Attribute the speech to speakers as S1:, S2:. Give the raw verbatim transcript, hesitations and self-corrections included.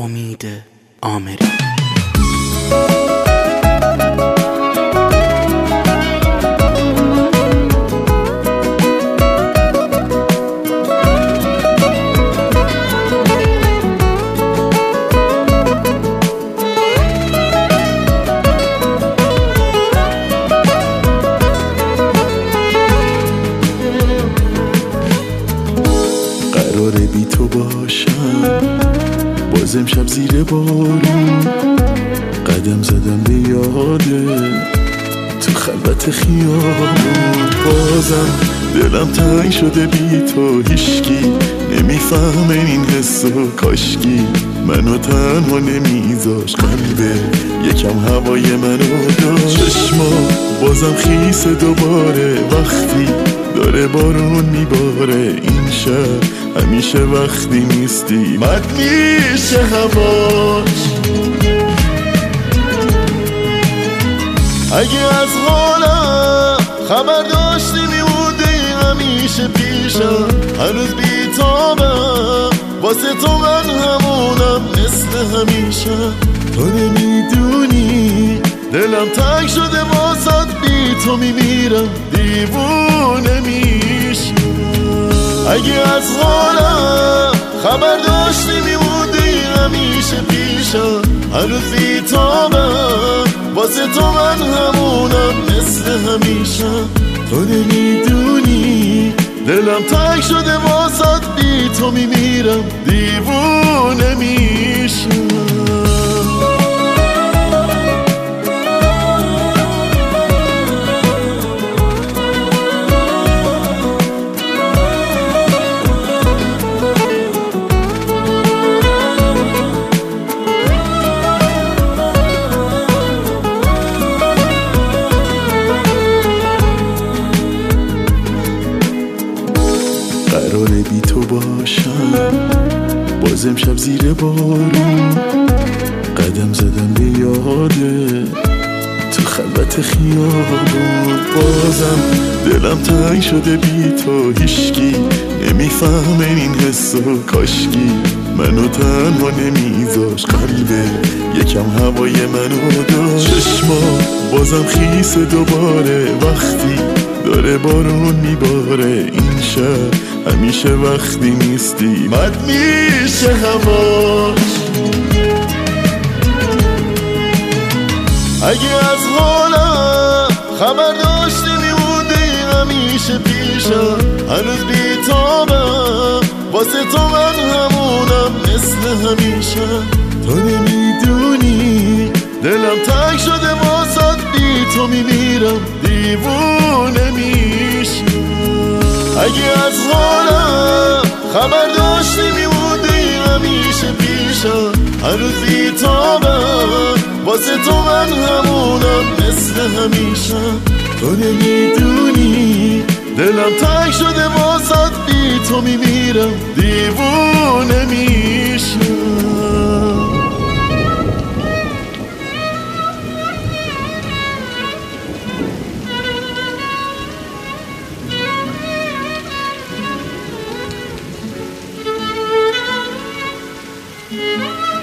S1: امید آمری.
S2: قراره بی تو باشم باز امشب زیر بارون، قدم زدم به یاده تو خلوت خیابون. بازم دلم تنگ شده بی تو، هیشکی نمیفهمه این حسو، کاشکی منو تنها نمیذاش، قلبه یکم هوای منو داشت. چشما بازم خیس دوباره وقتی داره بارون میباره، این شب همیشه وقتی نیستی بد میشه هواش. اگه از حالم خبر داشتی میموندی همیشه پیشم، هنوز بیتابم واسه تو من همونم مثل همیشه. تو نمیدونی دلم تنگ شده واسد، بی تو میمیرم دیوونه میشم. اگه از حالم خبر داشتی میموندی همیشه پیشم، هنوز بیتابم واسه تو من همونم مثل همیشه. تو نمیدونی دلم تنگ شده واسد، بی تو میمیرم دیوونه میشم. قراره بی تو باشم باز امشب زیر بارون، قدم زدم به یاده تو خلوت خیابون. بازم دلم تنگ شده بی تو، هیشکی نمیفهمه این حسو، کاشکی منو تنها نمیذاش، قلبه یکم هوای منو داشت. چشما بازم خیس دوباره وقتی داره بارون میباره، این شب همیشه وقتی نیستی بد میشه هواش. اگه از حالم خبر داشتی میموندی همیشه پیشم، هنوز بیتابم واسه تو من همونم مثل همیشه. تو نمیدونی دلم تنگ شده واسد، بی تو میمیرم دیوونه میشم. اگه از حالم خبر داشتی میموندی همیشه پیشم، هنوز بیتابم واسه تو من همونم مثل همیشه. تو نمیدونی دلم تنگ شده واسد، بی تو میمیرم دیوونه میشم.
S3: Thank you.